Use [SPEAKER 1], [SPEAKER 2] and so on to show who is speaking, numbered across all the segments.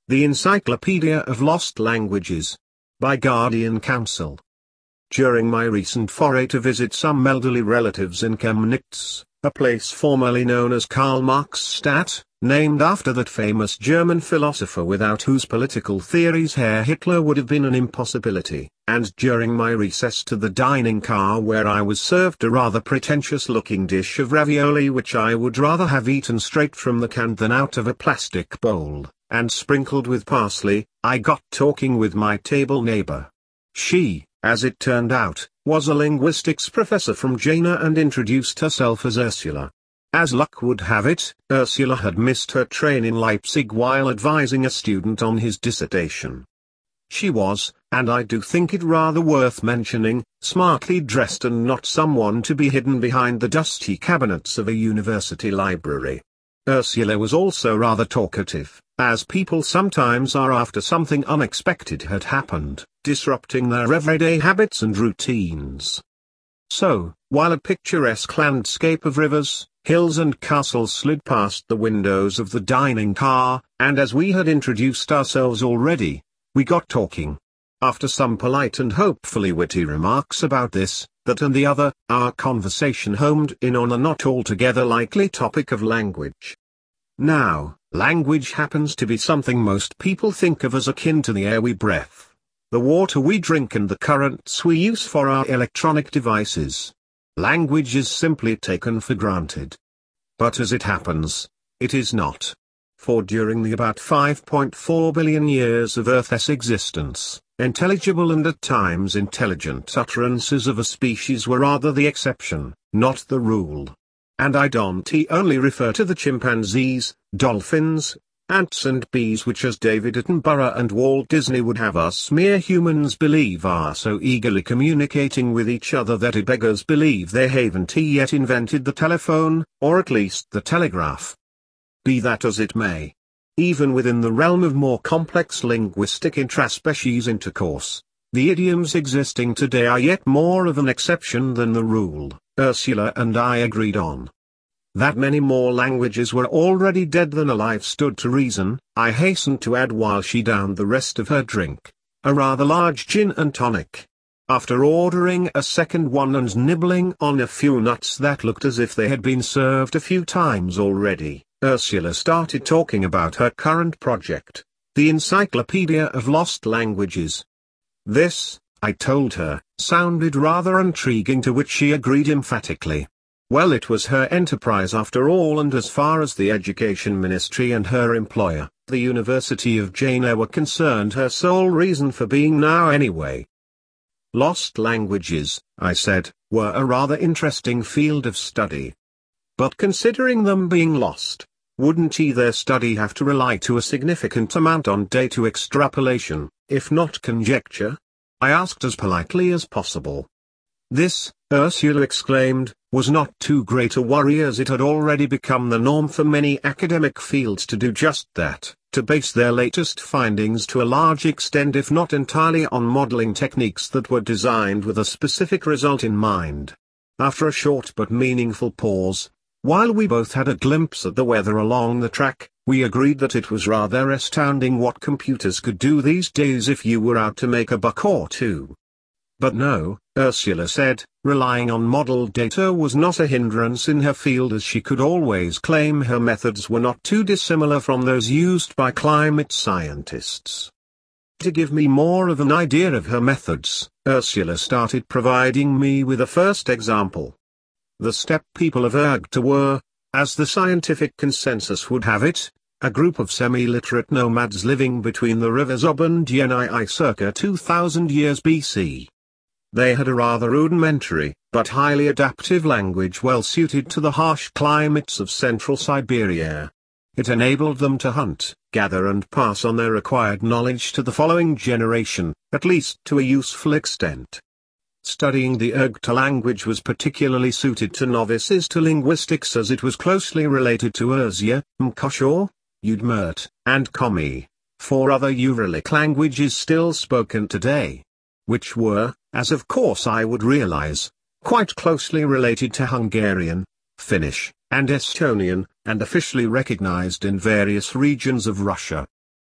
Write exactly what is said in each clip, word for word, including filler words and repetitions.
[SPEAKER 1] The Encyclopedia of Lost Languages. By Guardian Council. During my recent foray to visit some elderly relatives in Chemnitz, a place formerly known as Karl-Marx-Stadt, named after that famous German philosopher without whose political theories Herr Hitler would have been an impossibility, and during my recess to the dining car where I was served a rather pretentious-looking dish of ravioli which I would rather have eaten straight from the can than out of a plastic bowl, and sprinkled with parsley, I got talking with my table neighbor. She, as it turned out, was a linguistics professor from Jena and introduced herself as Ursula. As luck would have it, Ursula had missed her train in Leipzig while advising a student on his dissertation. She was, and I do think it rather worth mentioning, smartly dressed and not someone to be hidden behind the dusty cabinets of a university library. Ursula was also rather talkative, as people sometimes are after something unexpected had happened, disrupting their everyday habits and routines. So, while a picturesque landscape of rivers, hills and castles slid past the windows of the dining car, and as we had introduced ourselves already, we got talking. After some polite and hopefully witty remarks about this, that and the other, our conversation homed in on a not altogether likely topic of language. Now, language happens to be something most people think of as akin to the air we breathe, the water we drink and the currents we use for our electronic devices. Language is simply taken for granted. But as it happens, it is not. For during the about five point four billion years of Earth's existence, intelligible and at times intelligent utterances of a species were rather the exception, not the rule. And I don't only refer to the chimpanzees, dolphins, ants and bees which as David Attenborough and Walt Disney would have us mere humans believe are so eagerly communicating with each other that it beggars belief they haven't yet invented the telephone, or at least the telegraph. Be that as it may. Even within the realm of more complex linguistic intraspecies intercourse, the idioms existing today are yet more of an exception than the rule, Ursula and I agreed on. That many more languages were already dead than alive stood to reason, I hastened to add while she downed the rest of her drink, a rather large gin and tonic. After ordering a second one and nibbling on a few nuts that looked as if they had been served a few times already, Ursula started talking about her current project, the Encyclopedia of Lost Languages. This, I told her, sounded rather intriguing, to which she agreed emphatically. Well, it was her enterprise after all, and as far as the Education Ministry and her employer, the University of Jena, were concerned, her sole reason for being now anyway. Lost languages, I said, were a rather interesting field of study. But considering them being lost, wouldn't either study have to rely to a significant amount on data extrapolation, if not conjecture? I asked as politely as possible. This, Ursula exclaimed, was not too great a worry, as it had already become the norm for many academic fields to do just that, to base their latest findings to a large extent if not entirely on modeling techniques that were designed with a specific result in mind. After a short but meaningful pause, while we both had a glimpse at the weather along the track, we agreed that it was rather astounding what computers could do these days if you were out to make a buck or two. But no, Ursula said, relying on model data was not a hindrance in her field, as she could always claim her methods were not too dissimilar from those used by climate scientists. To give me more of an idea of her methods, Ursula started providing me with a first example. The steppe people of Ergta were, as the scientific consensus would have it, a group of semi-literate nomads living between the rivers Ob and Yenai circa two thousand years B C. They had a rather rudimentary, but highly adaptive language well suited to the harsh climates of central Siberia. It enabled them to hunt, gather and pass on their acquired knowledge to the following generation, at least to a useful extent. Studying the Ergta language was particularly suited to novices to linguistics, as it was closely related to Erzya, Mkoshor, Udmurt, and Komi, four other Uralic languages still spoken today, which were, as of course I would realize, quite closely related to Hungarian, Finnish, and Estonian, and officially recognized in various regions of Russia.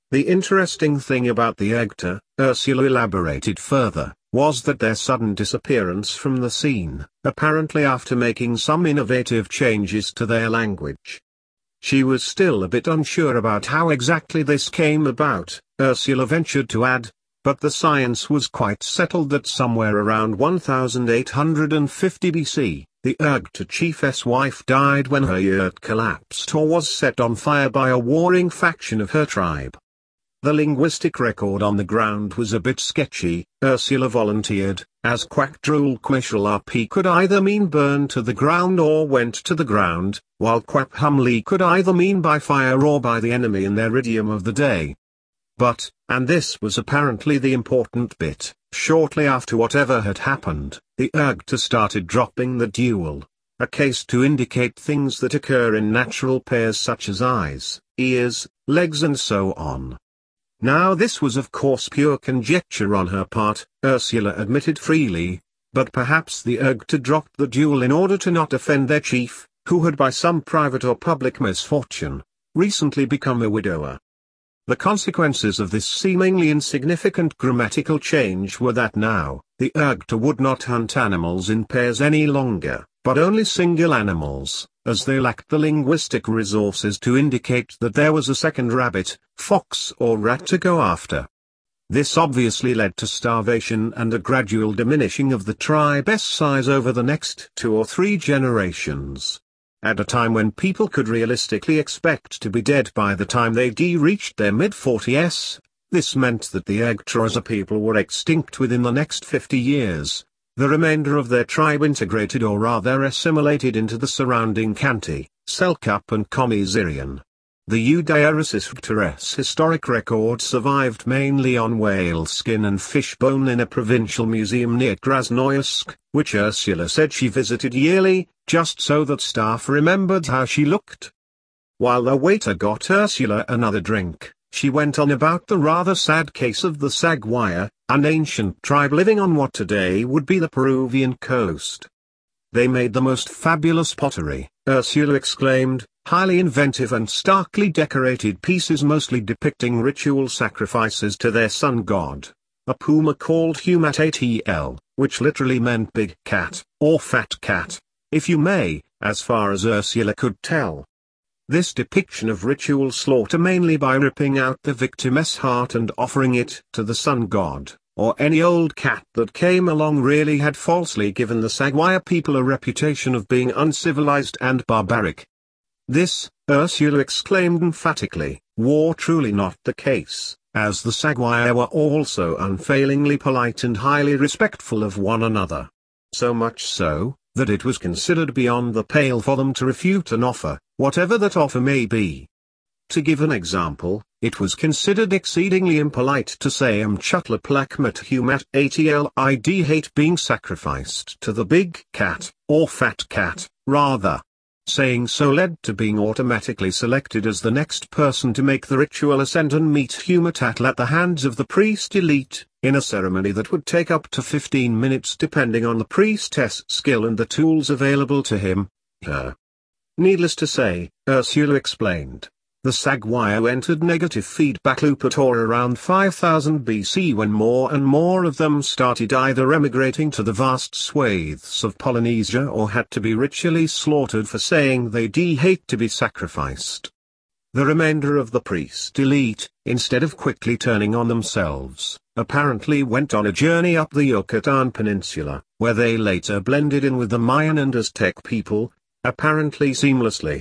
[SPEAKER 1] The interesting thing about the Egta, Ursula elaborated further, was that their sudden disappearance from the scene, apparently after making some innovative changes to their language. She was still a bit unsure about how exactly this came about, Ursula ventured to add, but the science was quite settled that somewhere around one thousand eight hundred fifty B C, the Urgta chief's wife died when her yurt collapsed or was set on fire by a warring faction of her tribe. The linguistic record on the ground was a bit sketchy, Ursula volunteered, as Quackdrul Quishlrp could either mean burn to the ground or went to the ground, while Quaphumli could either mean by fire or by the enemy in their idiom of the day. But, and this was apparently the important bit, shortly after whatever had happened, the Urgta started dropping the dual, a case to indicate things that occur in natural pairs such as eyes, ears, legs and so on. Now this was of course pure conjecture on her part, Ursula admitted freely, but perhaps the Urgta dropped the duel in order to not offend their chief, who had by some private or public misfortune, recently become a widower. The consequences of this seemingly insignificant grammatical change were that now, the Urgta would not hunt animals in pairs any longer, but only single animals, as they lacked the linguistic resources to indicate that there was a second rabbit, fox or rat to go after. This obviously led to starvation and a gradual diminishing of the tribe's size over the next two or three generations. At a time when people could realistically expect to be dead by the time they'd reached their mid-forties, this meant that the Egta as a people were extinct within the next fifty years. The remainder of their tribe integrated or rather assimilated into the surrounding Khanty, Selkup and Komi-Zirian. The Judeo-Sisvktares historic record survived mainly on whale skin and fish bone in a provincial museum near Krasnoyarsk, which Ursula said she visited yearly, just so that staff remembered how she looked. While the waiter got Ursula another drink, she went on about the rather sad case of the Sagwaya, an ancient tribe living on what today would be the Peruvian coast. They made the most fabulous pottery, Ursula exclaimed, highly inventive and starkly decorated pieces mostly depicting ritual sacrifices to their sun god, a puma called Humat'atl, which literally meant big cat, or fat cat, if you may, as far as Ursula could tell. This depiction of ritual slaughter mainly by ripping out the victim's heart and offering it to the sun god, or any old cat that came along really had falsely given the Sagwaya people a reputation of being uncivilized and barbaric. This, Ursula exclaimed emphatically, was truly not the case, as the Sagwaya were also unfailingly polite and highly respectful of one another. So much so, that it was considered beyond the pale for them to refute an offer, whatever that offer may be. To give an example, it was considered exceedingly impolite to say Mchutla Plakmat Humat Atl Id hate being sacrificed to the big cat, or fat cat, rather. Saying so led to being automatically selected as the next person to make the ritual ascent and meet Humatatl at the hands of the priest elite, in a ceremony that would take up to fifteen minutes depending on the priestess' skill and the tools available to him, her. Needless to say, Ursula explained, the Sagwaya entered negative feedback loop at or around five thousand B C when more and more of them started either emigrating to the vast swathes of Polynesia or had to be ritually slaughtered for saying they d hate to be sacrificed. The remainder of the priest elite, instead of quickly turning on themselves, apparently went on a journey up the Yucatan Peninsula, where they later blended in with the Mayan and Aztec people, apparently seamlessly.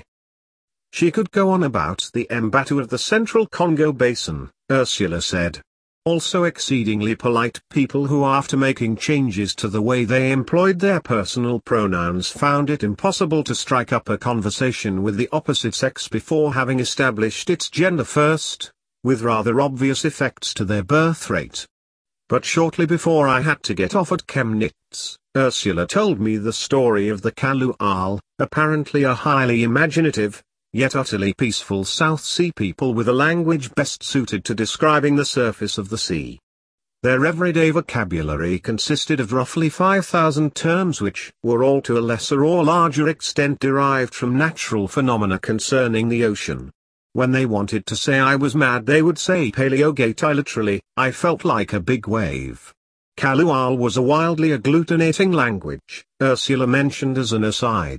[SPEAKER 1] She could go on about the Mbatu of the Central Congo Basin, Ursula said. Also exceedingly polite people who after making changes to the way they employed their personal pronouns found it impossible to strike up a conversation with the opposite sex before having established its gender first, with rather obvious effects to their birth rate. But shortly before I had to get off at Chemnitz, Ursula told me the story of the Kalu'al, apparently a highly imaginative, yet utterly peaceful South Sea people with a language best suited to describing the surface of the sea. Their everyday vocabulary consisted of roughly five thousand terms which were all to a lesser or larger extent derived from natural phenomena concerning the ocean. When they wanted to say I was mad they would say Paleogate. I literally, I felt like a big wave. Kalual was a wildly agglutinating language, Ursula mentioned as an aside.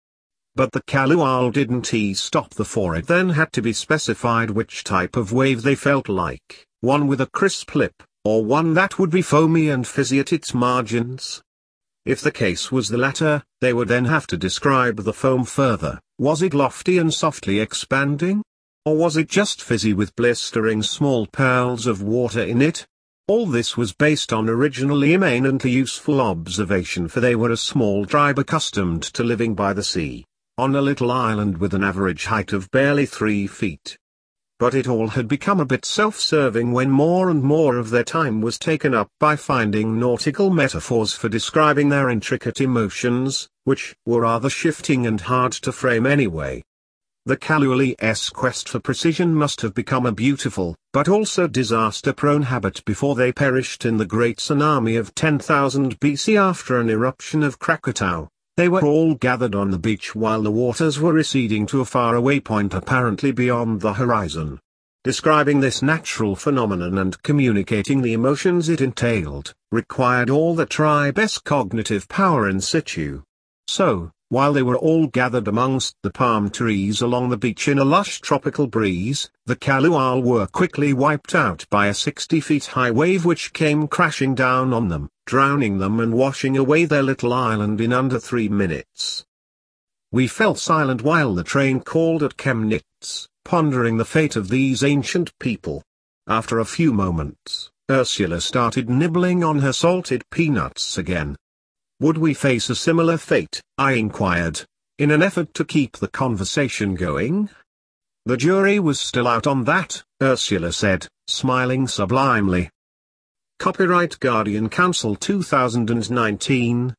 [SPEAKER 1] But the Kalual didn't he stop the for it then had to be specified which type of wave they felt like, one with a crisp lip, or one that would be foamy and fizzy at its margins. If the case was the latter, they would then have to describe the foam further. Was it lofty and softly expanding? Or was it just fizzy with blistering small pearls of water in it? All this was based on originally eminently useful observation, for they were a small tribe accustomed to living by the sea, on a little island with an average height of barely three feet. But it all had become a bit self-serving when more and more of their time was taken up by finding nautical metaphors for describing their intricate emotions, which were rather shifting and hard to frame anyway. The Kaluali's quest for precision must have become a beautiful, but also disaster-prone habit before they perished in the great tsunami of ten thousand B C after an eruption of Krakatau. They were all gathered on the beach while the waters were receding to a faraway point apparently beyond the horizon. Describing this natural phenomenon and communicating the emotions it entailed, required all the tribe's cognitive power in situ. So, while they were all gathered amongst the palm trees along the beach in a lush tropical breeze, the Kalual were quickly wiped out by a sixty feet high wave which came crashing down on them, drowning them and washing away their little island in under three minutes. We fell silent while the train called at Chemnitz, pondering the fate of these ancient people. After a few moments, Ursula started nibbling on her salted peanuts again. Would we face a similar fate, I inquired, in an effort to keep the conversation going? The jury was still out on that, Ursula said, smiling sublimely. Copyright Guardian Council two thousand nineteen.